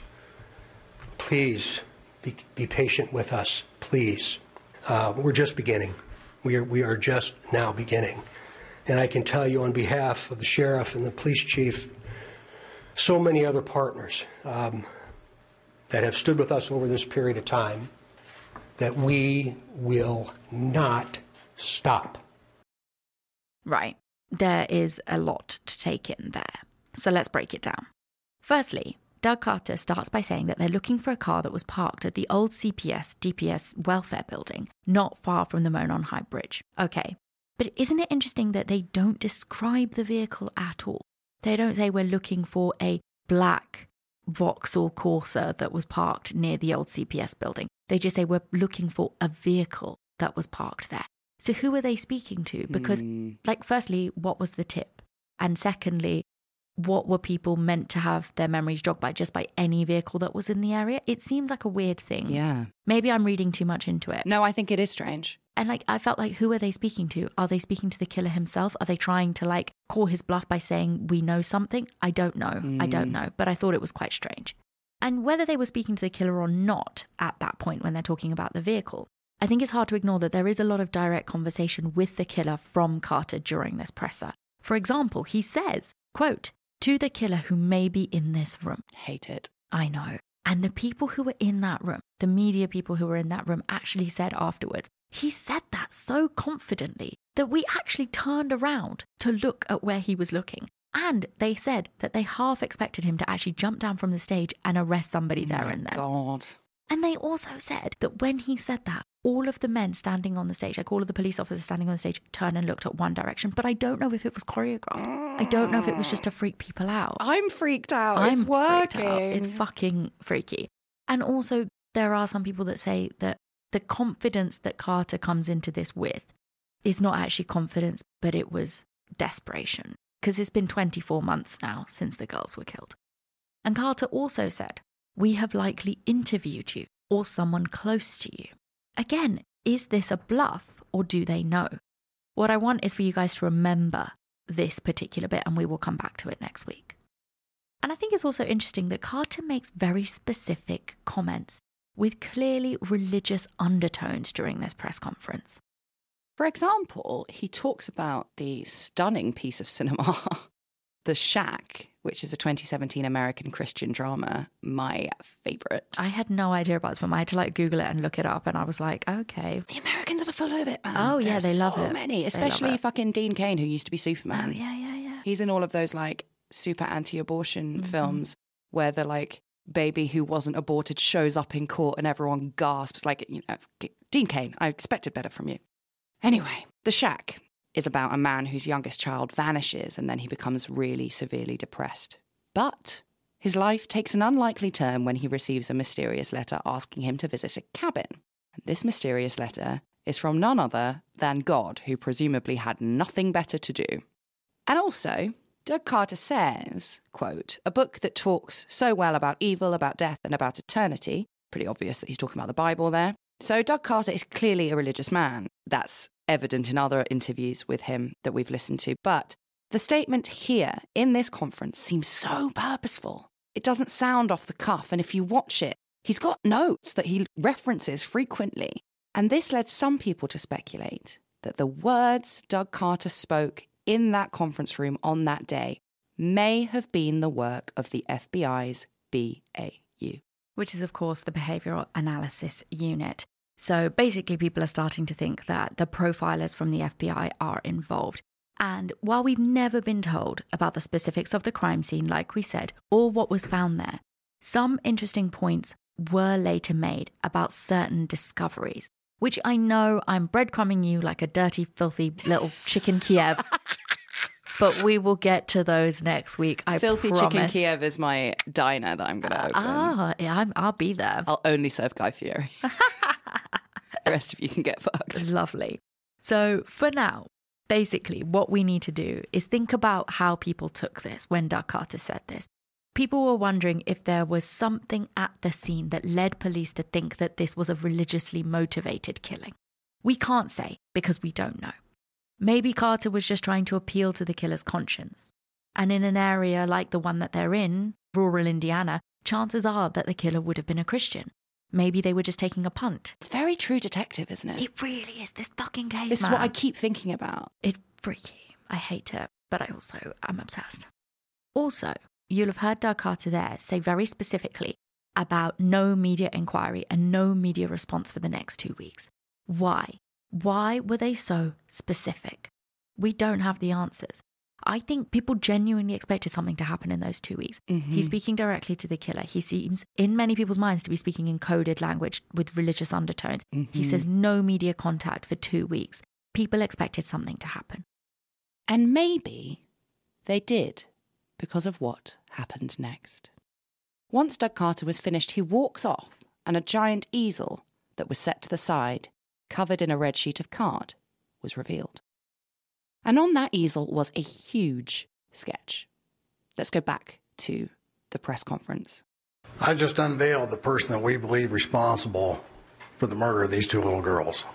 Please be, be patient with us, please. Uh, we're just beginning. We are, we are just now beginning. And I can tell you on behalf of the sheriff and the police chief, so many other partners um, that have stood with us over this period of time, that we will not stop. Right. There is a lot to take in there. So let's break it down. Firstly, Doug Carter starts by saying that they're looking for a car that was parked at the old C P S D P S welfare building, not far from the Monon High Bridge. Okay, but isn't it interesting that they don't describe the vehicle at all? They don't say we're looking for a black Vauxhall Corsa that was parked near the old C P S building. They just say we're looking for a vehicle that was parked there. So who are they speaking to? Because, mm. like, firstly, what was the tip? And secondly, what were people meant to have their memories jogged by? Just by any vehicle that was in the area? It seems like a weird thing. Yeah. Maybe I'm reading too much into it. No, I think it is strange. And like, I felt like, who are they speaking to? Are they speaking to the killer himself? Are they trying to like call his bluff by saying we know something? I don't know. Mm. I don't know. But I thought it was quite strange. And whether they were speaking to the killer or not at that point when they're talking about the vehicle, I think it's hard to ignore that there is a lot of direct conversation with the killer from Carter during this presser. For example, he says, quote, "To the killer who may be in this room." Hate it. I know. And the people who were in that room, the media people who were in that room actually said afterwards, he said that so confidently that we actually turned around to look at where he was looking. And they said that they half expected him to actually jump down from the stage and arrest somebody there and then. God. And they also said that when he said that, all of the men standing on the stage, like all of the police officers standing on the stage, turned and looked at one direction. But I don't know if it was choreographed. I don't know if it was just to freak people out. I'm freaked out. I'm it's working. Out. It's fucking freaky. And also, there are some people that say that the confidence that Carter comes into this with is not actually confidence, but it was desperation. because it's been twenty-four months now since the girls were killed. And Carter also said, "We have likely interviewed you or someone close to you." Again, is this a bluff or do they know? What I want is for you guys to remember this particular bit, and we will come back to it next week. And I think it's also interesting that Carter makes very specific comments with clearly religious undertones during this press conference. For example, he talks about the stunning piece of cinema, The Shack, which is a twenty seventeen American Christian drama, my favourite. I had no idea about this film. I had to like Google it and look it up, and I was like, okay. The Americans are full of it, man. Oh, yeah, There's they love so it. many, They especially love it. fucking Dean Cain, who used to be Superman. Oh, yeah, yeah, yeah. He's in all of those like super anti-abortion Mhm. films where the like baby who wasn't aborted shows up in court and everyone gasps like, you know, Dean Cain, I expected better from you. Anyway, The Shack is about a man whose youngest child vanishes and then he becomes really severely depressed. But his life takes an unlikely turn when he receives a mysterious letter asking him to visit a cabin. And this mysterious letter is from none other than God, who presumably had nothing better to do. And also, Doug Carter says, quote, "A book that talks so well about evil, about death, and about eternity." Pretty obvious that he's talking about the Bible there. So Doug Carter is clearly a religious man. That's evident in other interviews with him that we've listened to. But the statement here in this conference seems so purposeful. It doesn't sound off the cuff. And if you watch it, he's got notes that he references frequently. And this led some people to speculate that the words Doug Carter spoke in that conference room on that day may have been the work of the F B I's B A U. Which is, of course, the Behavioural Analysis Unit. So basically, people are starting to think that the profilers from the F B I are involved. And while we've never been told about the specifics of the crime scene, like we said, or what was found there, some interesting points were later made about certain discoveries, which I know I'm breadcrumbing you like a dirty, filthy little chicken Kiev. But we will get to those next week, I Filthy promise. Chicken Kiev is my diner that I'm going to open. Ah, yeah, I'm, I'll be there. I'll only serve Guy Fieri. The rest of you can get fucked. Lovely. So for now, basically what we need to do is think about how people took this when Doug Carter said this. People were wondering if there was something at the scene that led police to think that this was a religiously motivated killing. We can't say because we don't know. Maybe Carter was just trying to appeal to the killer's conscience. And in an area like the one that they're in, rural Indiana, chances are that the killer would have been a Christian. Maybe they were just taking a punt. It's very True Detective, isn't it? It really is. This fucking case, This is man. what I keep thinking about. It's freaky. I hate it, but I also am obsessed. Also, you'll have heard Doug Carter there say very specifically about no media inquiry and no media response for the next two weeks. Why? Why were they so specific? We don't have the answers. I think people genuinely expected something to happen in those two weeks. Mm-hmm. He's speaking directly to the killer. He seems, in many people's minds, to be speaking in coded language with religious undertones. Mm-hmm. He says no media contact for two weeks. People expected something to happen. And maybe they did because of what happened next. Once Doug Carter was finished, he walks off and a giant easel that was set to the side, covered in a red sheet of card, was revealed. And on that easel was a huge sketch. Let's go back to the press conference. I just unveiled the person that we believe responsible for the murder of these two little girls.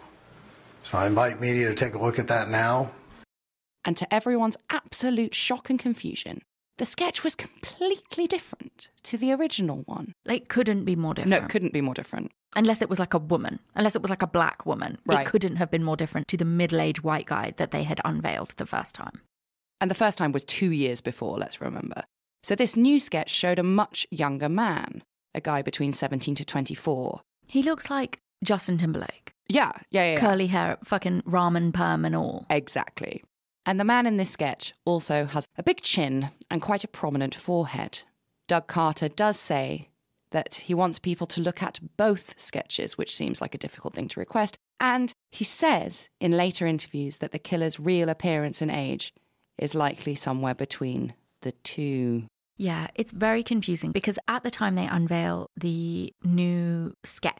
So I invite media to take a look at that now. And to everyone's absolute shock and confusion, the sketch was completely different to the original one. Like, couldn't be more different. No, it couldn't be more different. Unless it was like a woman. Unless it was like a black woman. Right. It couldn't have been more different to the middle-aged white guy that they had unveiled the first time. And the first time was two years before, let's remember. So this new sketch showed a much younger man, a guy between seventeen to twenty-four. He looks like Justin Timberlake. Yeah, yeah, yeah. yeah. Curly hair, fucking ramen perm and all. Exactly. And the man in this sketch also has a big chin and quite a prominent forehead. Doug Carter does say that he wants people to look at both sketches, which seems like a difficult thing to request. And he says in later interviews that the killer's real appearance and age is likely somewhere between the two. Yeah, it's very confusing because at the time they unveil the new sketch,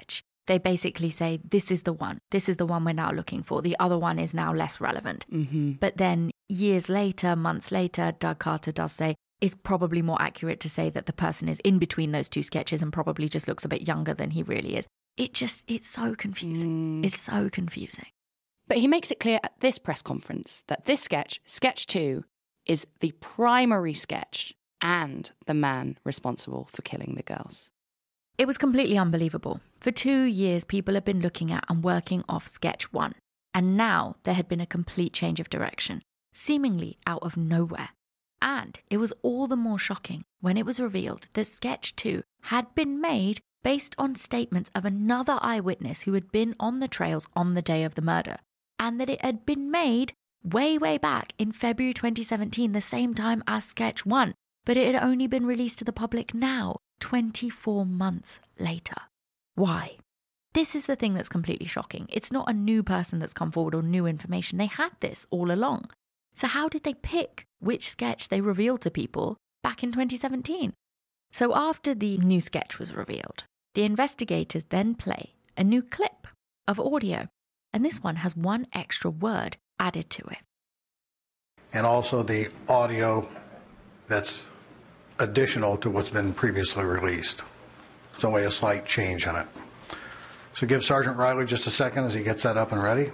They basically say, this is the one. This is the one we're now looking for. The other one is now less relevant. Mm-hmm. But then years later, months later, Doug Carter does say, it's probably more accurate to say that the person is in between those two sketches and probably just looks a bit younger than he really is. It just, it's so confusing. Mm. It's so confusing. But he makes it clear at this press conference that this sketch, sketch two, is the primary sketch and the man responsible for killing the girls. It was completely unbelievable. For two years, people had been looking at and working off sketch one. And now there had been a complete change of direction, seemingly out of nowhere. And it was all the more shocking when it was revealed that sketch two had been made based on statements of another eyewitness who had been on the trails on the day of the murder. And that it had been made way, way back in February twenty seventeen, the same time as sketch one. But it had only been released to the public now, twenty-four months later. Why? This is the thing that's completely shocking. It's not a new person that's come forward or new information. They had this all along. So how did they pick which sketch they revealed to people back in twenty seventeen? So after the new sketch was revealed, the investigators then play a new clip of audio. And this one has one extra word added to it. And also the audio that's additional to what's been previously released. It's only a slight change on it. So give Sergeant Riley just a second as he gets that up and ready.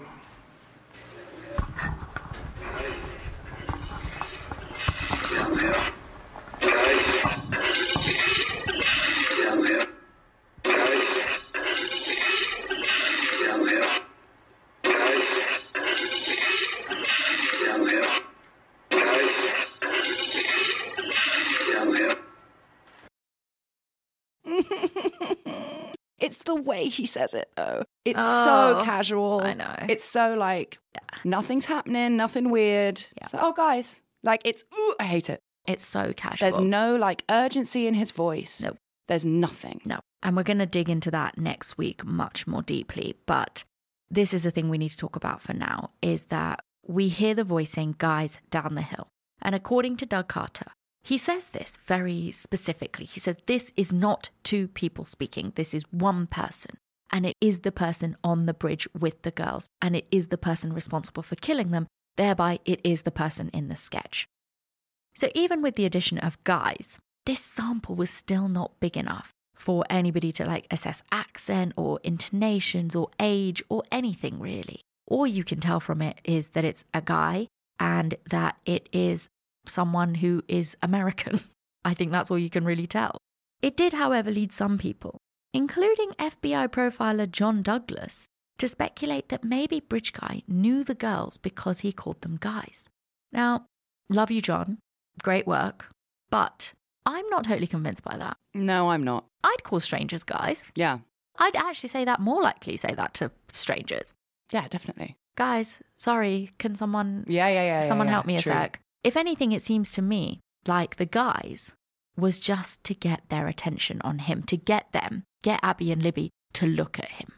It's the way he says it, though. It's Oh, so casual. I know. It's so like, Yeah. nothing's happening, nothing weird. Yeah. It's like, oh, guys. Like, it's, ooh, I hate it. It's so casual. There's no, like, urgency in his voice. Nope. There's nothing. No. And we're going to dig into that next week much more deeply. But this is the thing we need to talk about for now, is that we hear the voice saying, guys, down the hill. And according to Doug Carter, he says this very specifically. He says, this is not two people speaking. This is one person. And it is the person on the bridge with the girls. And it is the person responsible for killing them. Thereby, it is the person in the sketch. So even with the addition of guys, this sample was still not big enough for anybody to like assess accent or intonations or age or anything really. All you can tell from it is that it's a guy and that it is someone who is American. I think that's all you can really tell. It did, however, lead some people, including F B I profiler John Douglas, to speculate that maybe Bridge Guy knew the girls because he called them guys. Now, love you, John. Great work. But I'm not totally convinced by that. No, I'm not. I'd call strangers guys. Yeah. I'd actually say that, more likely say that to strangers. Yeah, definitely. Guys, sorry, can someone Yeah, yeah, yeah. someone yeah, help me a true. sec? If anything, it seems to me like the guys was just to get their attention on him, to get them, get Abby and Libby to look at him.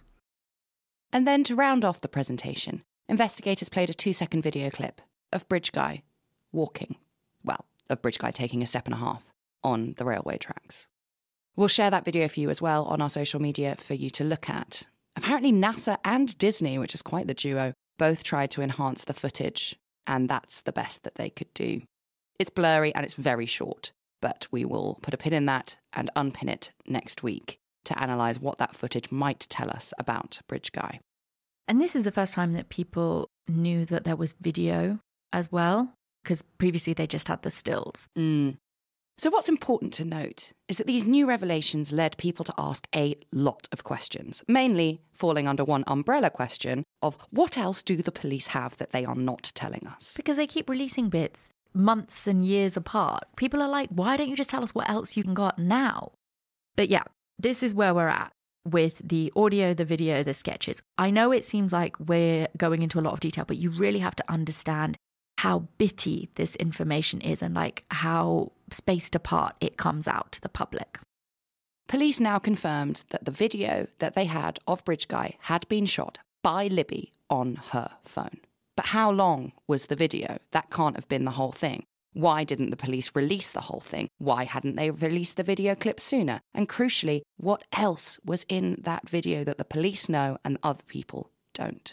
And then to round off the presentation, investigators played a two-second video clip of Bridge Guy walking, well, of Bridge Guy taking a step and a half on the railway tracks. We'll share that video for you as well on our social media for you to look at. Apparently NASA and Disney, which is quite the duo, both tried to enhance the footage, and that's the best that they could do. It's blurry and it's very short, but we will put a pin in that and unpin it next week to analyse what that footage might tell us about Bridge Guy. And this is the first time that people knew that there was video as well, because previously they just had the stills. Mm. So what's important to note is that these new revelations led people to ask a lot of questions, mainly falling under one umbrella question of what else do the police have that they are not telling us? Because they keep releasing bits months and years apart. People are like, why don't you just tell us what else you can got now? But yeah, this is where we're at with the audio, the video, the sketches. I know it seems like we're going into a lot of detail, but you really have to understand how bitty this information is and like how spaced apart it comes out to the public. Police now confirmed that the video that they had of Bridge Guy had been shot by Libby on her phone. But how long was the video? That can't have been the whole thing. Why didn't the police release the whole thing? Why hadn't they released the video clip sooner? And crucially, what else was in that video that the police know and other people don't?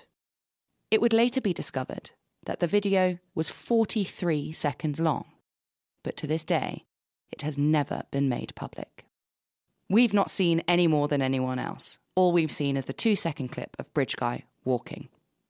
It would later be discovered that the video was forty-three seconds long, but to this day, it has never been made public. We've not seen any more than anyone else. All we've seen is the two-second clip of Bridge Guy walking.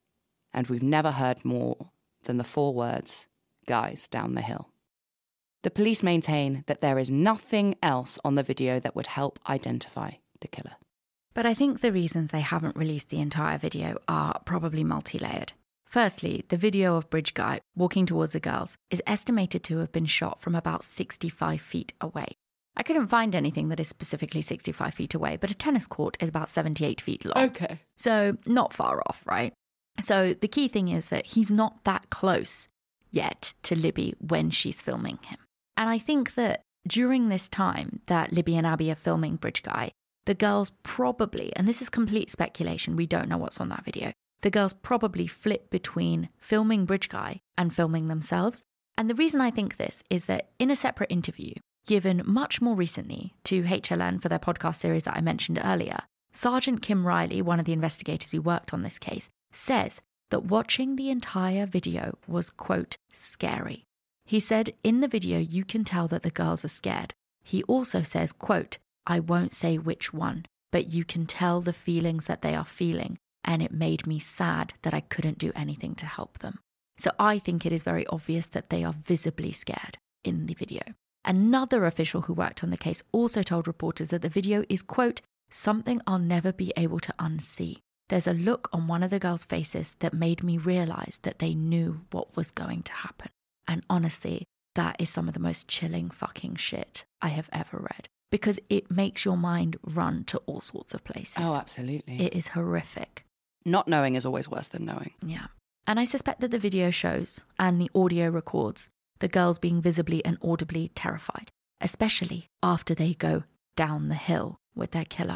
And we've never heard more than the four words, "Guys down the hill." The police maintain that there is nothing else on the video that would help identify the killer. But I think the reasons they haven't released the entire video are probably multi-layered. Firstly, the video of Bridge Guy walking towards the girls is estimated to have been shot from about sixty-five feet away. I couldn't find anything that is specifically sixty-five feet away, but a tennis court is about seventy-eight feet long. Okay. So not far off, right? So the key thing is that he's not that close yet to Libby when she's filming him. And I think that during this time that Libby and Abby are filming Bridge Guy, the girls probably, and this is complete speculation, we don't know what's on that video, the girls probably flip between filming Bridge Guy and filming themselves. And the reason I think this is that in a separate interview, given much more recently to H L N for their podcast series that I mentioned earlier, Sergeant Kim Riley, one of the investigators who worked on this case, says that watching the entire video was, quote, scary. He said, in the video, you can tell that the girls are scared. He also says, quote, I won't say which one, but you can tell the feelings that they are feeling, and it made me sad that I couldn't do anything to help them. So I think it is very obvious that they are visibly scared in the video. Another official who worked on the case also told reporters that the video is, quote, something I'll never be able to unsee. There's a look on one of the girls' faces that made me realize that they knew what was going to happen. And honestly, that is some of the most chilling fucking shit I have ever read. Because it makes your mind run to all sorts of places. Oh, absolutely. It is horrific. Not knowing is always worse than knowing. Yeah. And I suspect that the video shows, and the audio records, the girls being visibly and audibly terrified, especially after they go down the hill with their killer.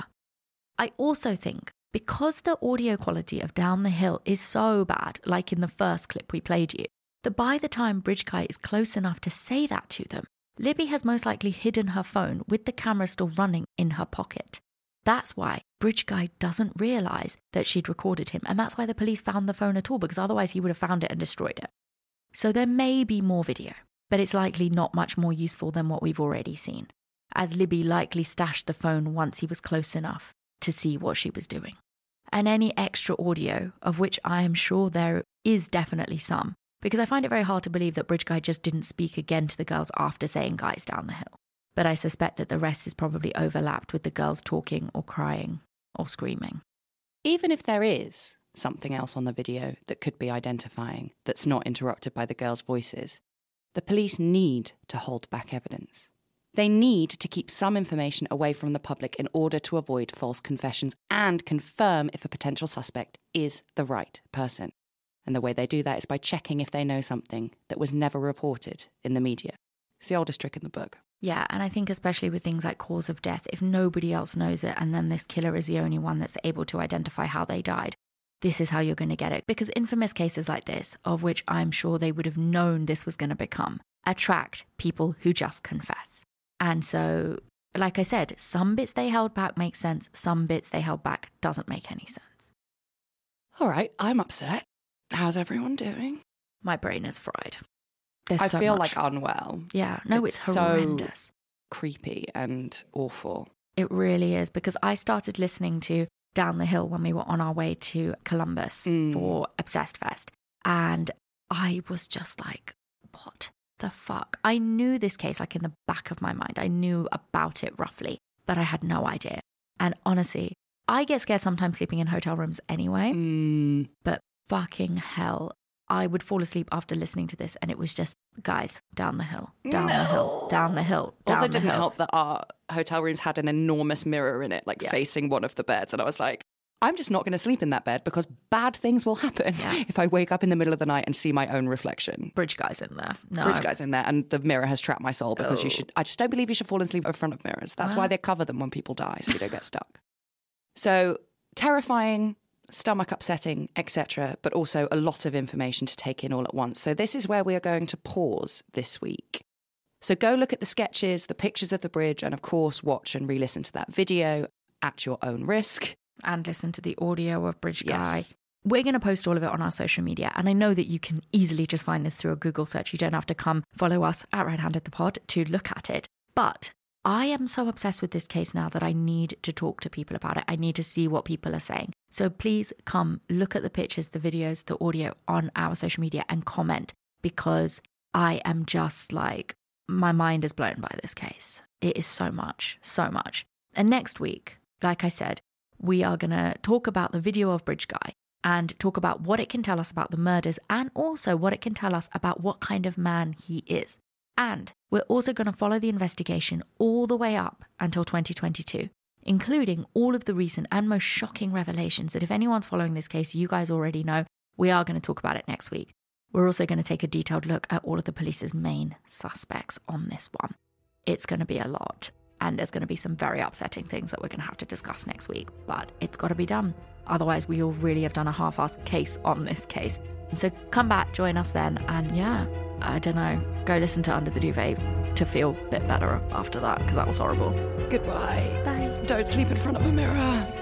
I also think because the audio quality of Down the Hill is so bad, like in the first clip we played you, that by the time Bridge Guy is close enough to say that to them, Libby has most likely hidden her phone with the camera still running in her pocket. That's why Bridge Guy doesn't realise that she'd recorded him, and that's why the police found the phone at all, because otherwise he would have found it and destroyed it. So there may be more video, but it's likely not much more useful than what we've already seen, as Libby likely stashed the phone once he was close enough to see what she was doing. And any extra audio, of which I am sure there is definitely some, because I find it very hard to believe that Bridge Guy just didn't speak again to the girls after saying guys down the hill. But I suspect that the rest is probably overlapped with the girls talking or crying or screaming. Even if there is something else on the video that could be identifying that's not interrupted by the girls' voices, the police need to hold back evidence. They need to keep some information away from the public in order to avoid false confessions and confirm if a potential suspect is the right person. And the way they do that is by checking if they know something that was never reported in the media. It's the oldest trick in the book. Yeah, and I think especially with things like cause of death, if nobody else knows it and then this killer is the only one that's able to identify how they died, this is how you're going to get it. Because infamous cases like this, of which I'm sure they would have known this was going to become, attract people who just confess. And so, like I said, some bits they held back make sense, some bits they held back doesn't make any sense. All right, I'm upset. How's everyone doing? My brain is fried. There's I so feel much. like unwell. Yeah, no, it's, It's horrendous. so creepy and awful. It really is, because I started listening to Down the Hill when we were on our way to Columbus Mm. for Obsessed Fest. And I was just like, what the fuck? I knew this case like in the back of my mind. I knew about it roughly, but I had no idea. And honestly, I get scared sometimes sleeping in hotel rooms anyway, Mm. but fucking hell, I would fall asleep after listening to this, and it was just, guys, down the hill, down the hill, down the hill, down Also the didn't hill. help that our hotel rooms had an enormous mirror in it, like Yeah. facing one of the beds. And I was like, I'm just not going to sleep in that bed because bad things will happen Yeah. if I wake up in the middle of the night and see my own reflection. Bridge Guy's in there. No, Bridge Guy's in there, and the mirror has trapped my soul because you Oh. should. I just don't believe you should fall asleep in front of mirrors. That's Wow. why they cover them when people die, so you don't get stuck. So terrifying, stomach upsetting, et cetera, but also a lot of information to take in all at once. So this is where we are going to pause this week. So go look at the sketches, the pictures of the bridge, and of course watch and re-listen to that video at your own risk. And listen to the audio of Bridge Guy. Yes. We're going to post all of it on our social media. And I know that you can easily just find this through a Google search. You don't have to come follow us at Red Handed the Pod to look at it. But I am so obsessed with this case now that I need to talk to people about it. I need to see what people are saying. So please come look at the pictures, the videos, the audio on our social media and comment, because I am just like, my mind is blown by this case. It is so much, so much. And next week, like I said, we are going to talk about the video of Bridge Guy and talk about what it can tell us about the murders and also what it can tell us about what kind of man he is. And we're also going to follow the investigation all the way up until twenty twenty-two, including all of the recent and most shocking revelations that if anyone's following this case, you guys already know. We are going to talk about it next week. We're also going to take a detailed look at all of the police's main suspects on this one. It's going to be a lot. And there's going to be some very upsetting things that we're going to have to discuss next week. But it's got to be done. Otherwise, we will really have done a half-assed case on this case. So come back, join us then. And yeah, I don't know, go listen to Under the Duvet to feel a bit better after that, because that was horrible. Goodbye. Bye. Don't sleep in front of a mirror.